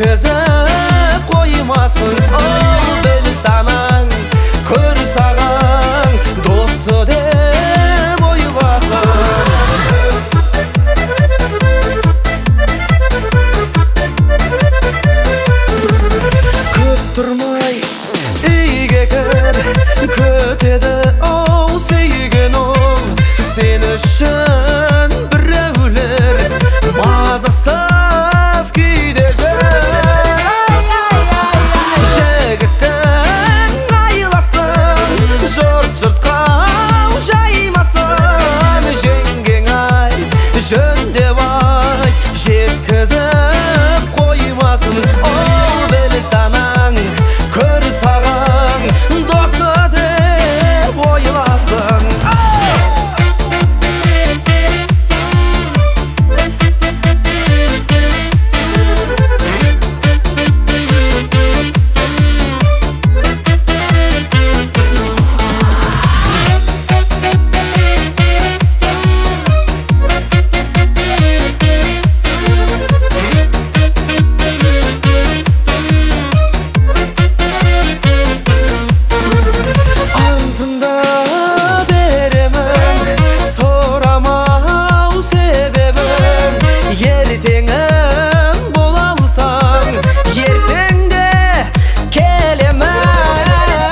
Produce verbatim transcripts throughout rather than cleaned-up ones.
жеткізіп қоймасын. Ол біл санаң, көр саған досы деп ойласын. Көп тұрмай үйге кір, көтеді ау сүйген ол. Сен үшін біреулер мазасыз күйде жүр. Жігіттің айласын, жұрт жұртқа жаймасын. Жеңгең ай, жөндеп ай, жеткізіп қоймасын. Ол біл санаң, көр саған досы деп ойласын. Ертеңім бола алсаң, ертеңде келемін.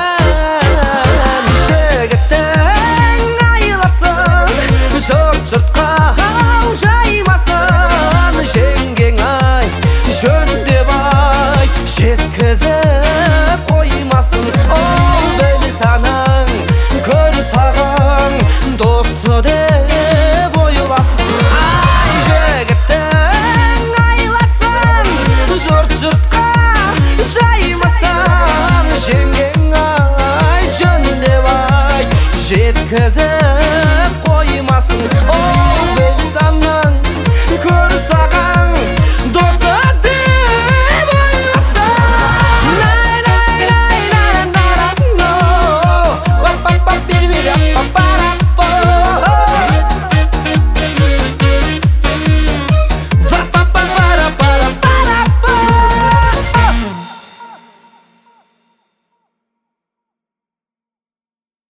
Жігіттің айласын, жұрт жұртқа жаймасын. Жеңгең ай, жөндеп ай, жеткізіп қоймасын. Ол біл санаң, көр саған досы деп ойласын. Жұртқа жаймасын. Жеңгең ай, жөндеп ай, жеткізіп